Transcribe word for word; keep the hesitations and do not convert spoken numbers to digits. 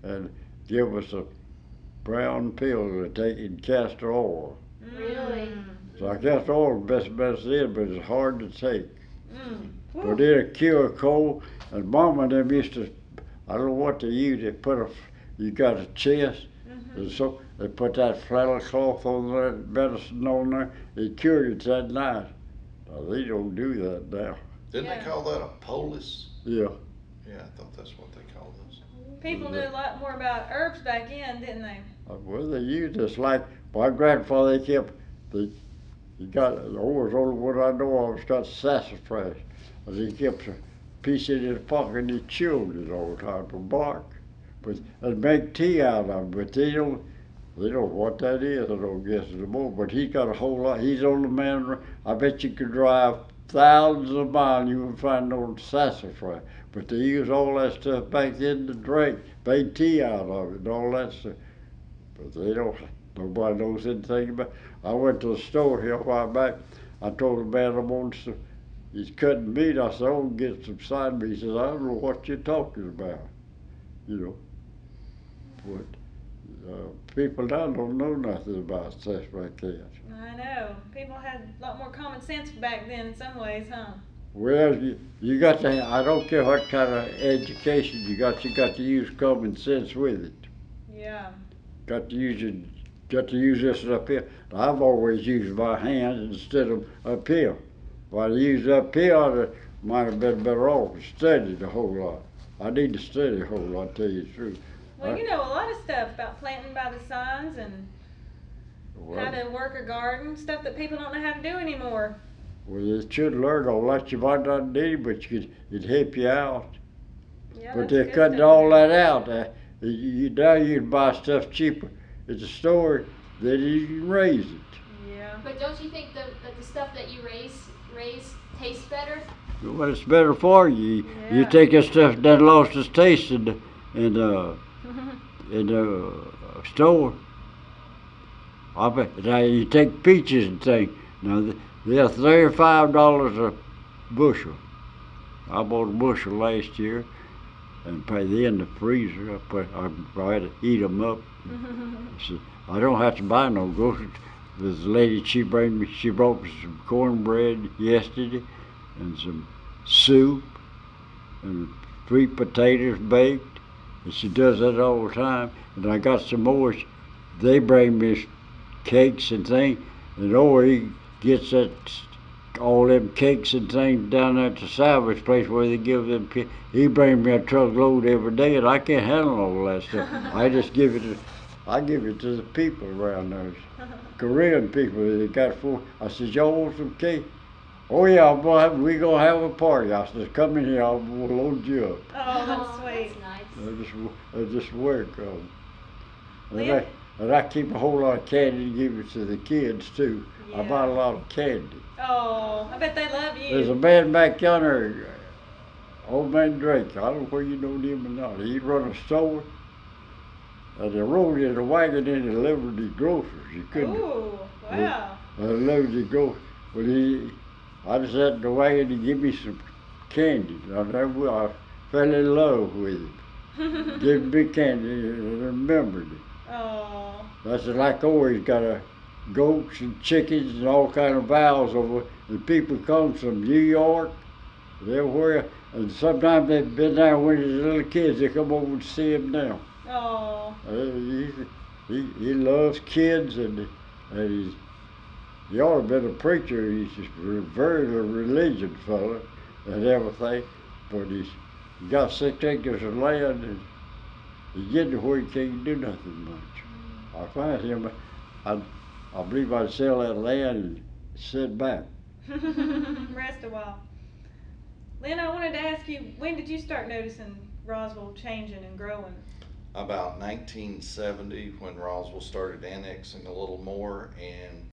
and give us a brown pill to take in castor oil. Really? So I castor oil is the best medicine is, but it's hard to take. Mm. But it'll cure a cold. And Mama and them used to, I don't know what they use. They put a, you got a chest, Mm-hmm. and so they put that flannel cloth on that medicine on there. It cured it that night. Now, they don't do that now. Didn't Yeah. they call that a polis? Yeah. Yeah, I thought that's what they called this. People knew a lot more about herbs back then, didn't they? Uh, Well, they used this like my grandfather. They kept the he got always only one I know of has got sassafras, and he kept a piece in his pocket and he chewed it all the time for bark. But and make tea out of it. But they don't they don't know what that is. I don't guess anymore. But he's got a whole lot. He's on the man. I bet you could drive thousands of miles you would find no sassafras. But they use all that stuff back then to drink, made tea out of it and all that stuff. But they don't, nobody knows anything about it. I went to the store here a while back. I told the man I'm on some, he's cutting meat. I said, I want to get some side meat. He says, I don't know what you're talking about. You know. But uh, people now don't know nothing about stuff like that. I know. People had a lot more common sense back then in some ways, huh? Well, you, you got to, I don't care what kind of education you got, you got to use common sense with it. Yeah. Got to use it, got to use this up here. I've always used my hands instead of up here. If I'd used up here, I might have been better off. Studied a whole lot. I need to study a whole lot, to tell you the truth. Well, I- you know a lot of stuff about planting by the signs and Well, how to work a garden, stuff that people don't know how to do anymore. well, you should learn all that. You might not need it, but you could, it'd help you out. Yeah, But that's they're good cutting stuff all there. that out. Uh, you, you, now you can buy stuff cheaper at the store than you can raise it. Yeah. But don't you think the, that the stuff that you raise raise tastes better? Well, it's better for you. You Yeah. take that stuff that lost its taste in the, in the, in the uh, store. I bet. Now you take peaches and things. Now th- they're thirty-five dollars a bushel. I bought a bushel last year, and pay the in the freezer. I put I, I had to eat them up. So I don't have to buy no groceries. This lady, she bring me, she brought me some cornbread yesterday, and some soup, and sweet potatoes baked, and she does that all the time. And I got some more. They bring me cakes and things, and oh, he gets that all them cakes and things down at the salvage place where they give them. ki- He bring me a truckload every day, and I can't handle all that stuff. I just give it to, I give it to the people around there. Korean people that got food. I said, y'all want some cake? Oh yeah, I'm gonna have, we gonna have a party. I said, come in here, I'll we'll load you up. Oh, that's sweet. That's nice. I just, I just work. Um, and, Well, I, and I keep a whole lot of candy to give it to the kids too. I buy a Yeah. lot of candy. Oh, I bet they love There's a you. man back yonder, uh, old man Drake. I don't know where you know him or not. He run a store. And they rolled in a wagon and delivered his groceries. You couldn't. Ooh, wow. I love to go. Well, he, I just sat in the wagon to give me some candy. I never, I fell in love with him. Gave me candy and I remembered it. Oh, That's like always got a goats and chickens and all kind of fowls over. And people come from New York, everywhere, and sometimes they've been there when they was little kids. They come over to see him now. oh, Uh, he, he, he loves kids and, and he's, he ought to have been a preacher. He's just a very religious fellow and everything, but he's he got six acres of land and he's getting to where he can't do nothing much. I find him, I, I believe I'd sell that land and sit back. rest a while. Lynn, I wanted to ask you, when did you start noticing Roswell changing and growing? About nineteen seventy, when Roswell started annexing a little more, and